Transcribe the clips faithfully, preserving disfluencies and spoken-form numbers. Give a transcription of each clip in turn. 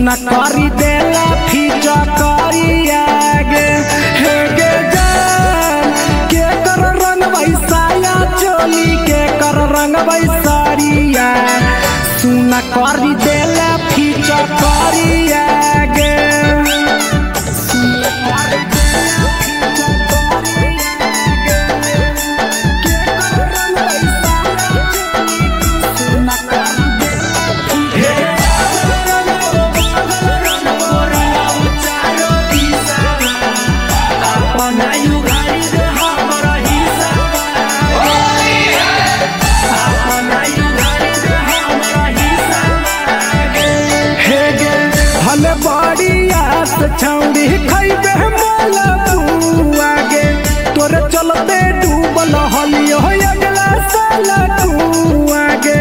सुना करी देला फीचा करी आगे हे गे जान के कर रंग बैसाया चोली के कर रंग बैसारिया सुना करी देला फीचा करी आगे छौड़ी खैबे मोला आगे तोरे चलते डूबल हलियो अगला साल तू आगे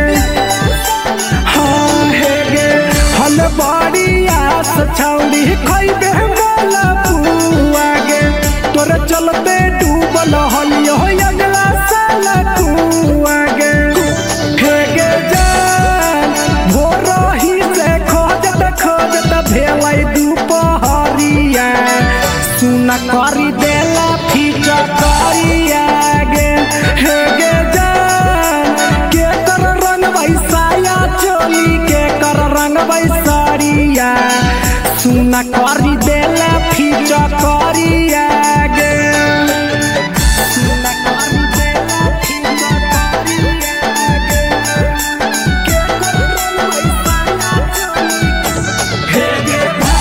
हाँ हे गे हल बड़ी आस छौड़ी खैबे मोला आगे तोरे चलते डूबल हलियो अगला साल तू आगे हे गे जान भोर ही से खोजत खोजत भेलै दुपहरिया सुना करी देला फीचा करी आगे हे गे जान के कर रंग बैसाया चोली के कर रंग बैसारिया सुना करी देला फीचा करी आगे सुना करी देला फीचा करी आगे के कर रंग बैसाया चोली हे गे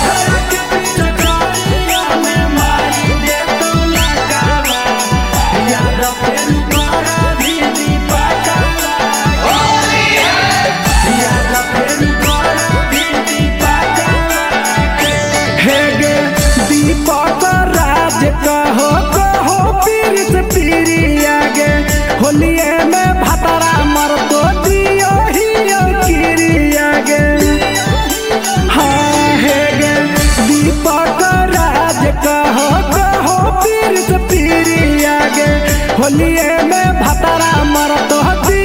कहो कहो पीर से पीरी आगे होलिए में भतरा मर तो दियो ही गिरी आगे हाँ हे गे दीपक राज कहो कहो पीर से पीरी आगे होलिए में भतरा मर तो